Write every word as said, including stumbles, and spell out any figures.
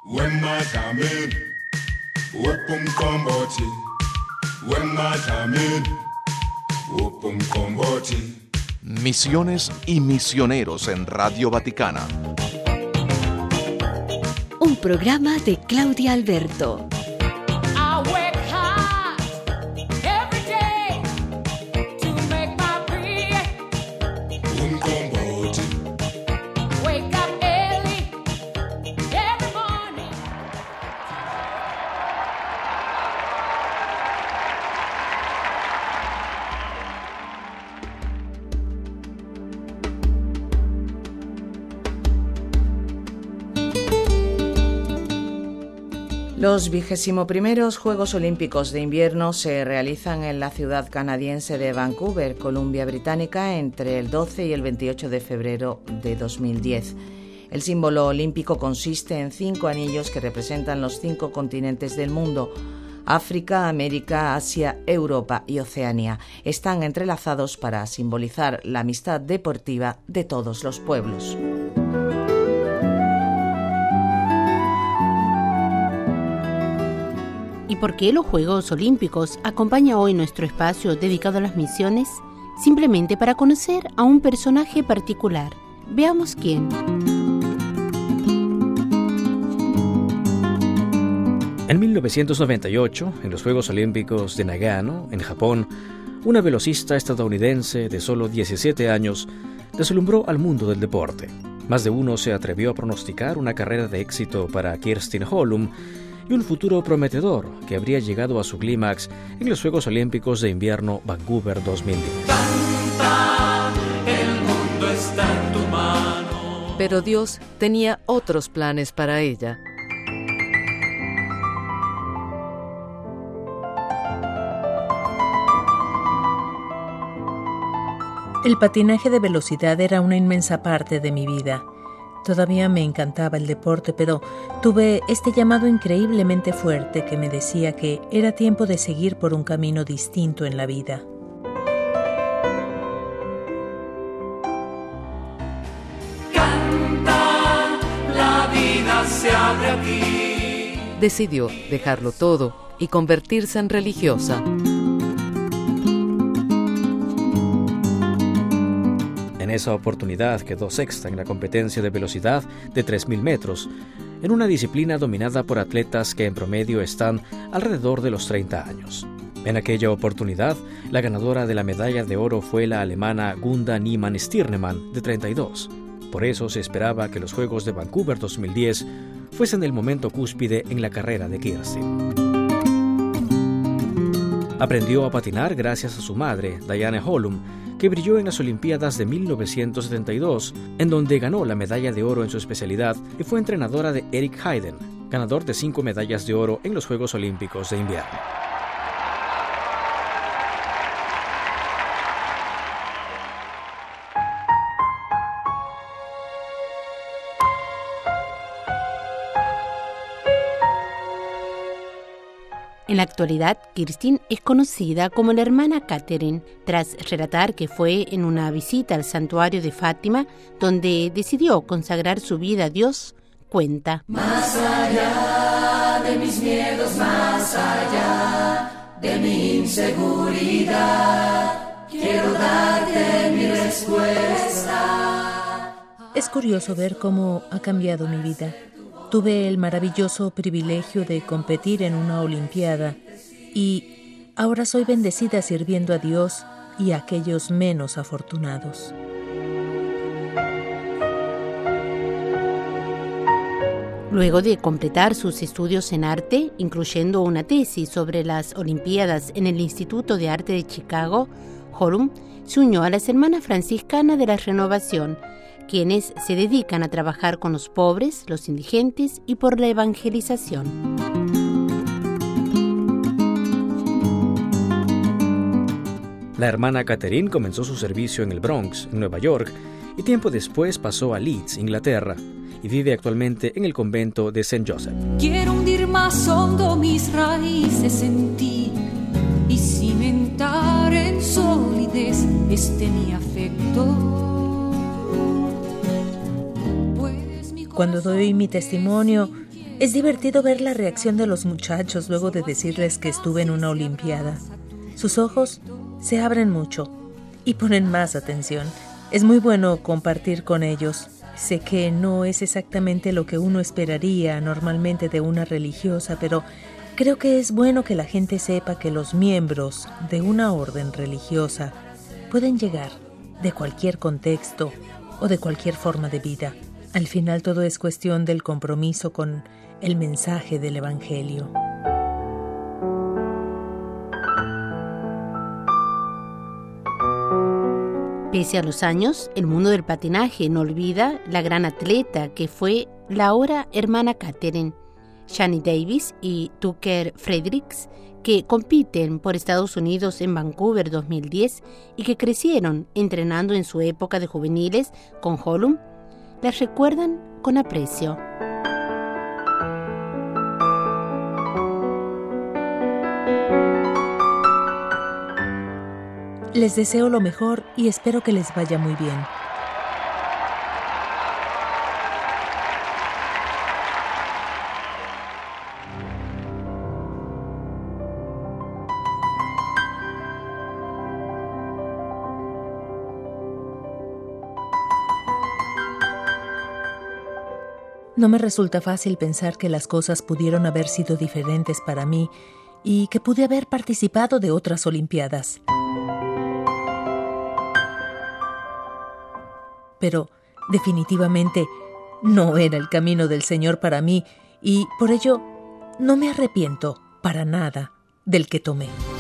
Wemadlamini, wepumkomboti. Wemadlamini, wepumkomboti. Misiones y misioneros en Radio Vaticana. Un programa de Claudia Alberto. Los vigésimo primeros Juegos Olímpicos de Invierno se realizan en la ciudad canadiense de Vancouver, Columbia Británica, entre el doce y el veintiocho de febrero de dos mil diez. El símbolo olímpico consiste en cinco anillos que representan los cinco continentes del mundo: África, América, Asia, Europa y Oceanía. Están entrelazados para simbolizar la amistad deportiva de todos los pueblos. ¿Y por qué los Juegos Olímpicos acompaña hoy nuestro espacio dedicado a las misiones? Simplemente para conocer a un personaje particular. Veamos quién. En mil novecientos noventa y ocho, en los Juegos Olímpicos de Nagano, en Japón, una velocista estadounidense de solo diecisiete años deslumbró al mundo del deporte. Más de uno se atrevió a pronosticar una carrera de éxito para Kirsten Holm y un futuro prometedor que habría llegado a su clímax en los Juegos Olímpicos de Invierno Vancouver dos mil diez. Canta, el mundo está en tu mano. Pero Dios tenía otros planes para ella. El patinaje de velocidad era una inmensa parte de mi vida. Todavía me encantaba el deporte, pero tuve este llamado increíblemente fuerte que me decía que era tiempo de seguir por un camino distinto en la vida. Canta, la vida se abre aquí. Decidió dejarlo todo y convertirse en religiosa. En esa oportunidad quedó sexta en la competencia de velocidad de tres mil metros, en una disciplina dominada por atletas que en promedio están alrededor de los treinta años. En aquella oportunidad, la ganadora de la medalla de oro fue la alemana Gunda Niemann-Stirnemann, de treinta y dos. Por eso se esperaba que los Juegos de Vancouver dos mil diez fuesen el momento cúspide en la carrera de Kirsten. Aprendió a patinar gracias a su madre, Diane Holm, que brilló en las Olimpiadas de mil novecientos setenta y dos, en donde ganó la medalla de oro en su especialidad y fue entrenadora de Eric Heiden, ganador de cinco medallas de oro en los Juegos Olímpicos de Invierno. En la actualidad, Kirsten es conocida como la hermana Catherine, tras relatar que fue en una visita al santuario de Fátima, donde decidió consagrar su vida a Dios. Cuenta: Más allá de mis miedos, más allá de mi inseguridad, quiero darte mi respuesta. Es curioso ver cómo ha cambiado mi vida. Tuve el maravilloso privilegio de competir en una olimpiada y ahora soy bendecida sirviendo a Dios y a aquellos menos afortunados. Luego de completar sus estudios en arte, incluyendo una tesis sobre las Olimpiadas en el Instituto de Arte de Chicago, Holm se unió a las Hermanas Franciscanas de la Renovación, quienes se dedican a trabajar con los pobres, los indigentes y por la evangelización. La hermana Catherine comenzó su servicio en el Bronx, en Nueva York, y tiempo después pasó a Leeds, Inglaterra, y vive actualmente en el convento de Saint Joseph. Quiero hundir más hondo mis raíces en ti y cimentar en solidez este mi afecto. Cuando doy mi testimonio, Es divertido ver la reacción de los muchachos luego de decirles que estuve en una olimpiada. Sus ojos se abren mucho y ponen más atención. Es muy bueno compartir con ellos. Sé que no es exactamente lo que uno esperaría normalmente de una religiosa, pero creo que es bueno que la gente sepa que los miembros de una orden religiosa pueden llegar de cualquier contexto o de cualquier forma de vida. Al final todo es cuestión del compromiso con el mensaje del Evangelio. Pese a los años, el mundo del patinaje no olvida la gran atleta que fue la ahora hermana Katherine, Shani Davis y Tucker Fredericks, que compiten por Estados Unidos en Vancouver dos mil diez y que crecieron entrenando en su época de juveniles con Holum, las recuerdan con aprecio. Les deseo lo mejor y espero que les vaya muy bien. No me resulta fácil pensar que las cosas pudieron haber sido diferentes para mí y que pude haber participado de otras olimpiadas. Pero definitivamente no era el camino del Señor para mí y por ello no me arrepiento para nada del que tomé.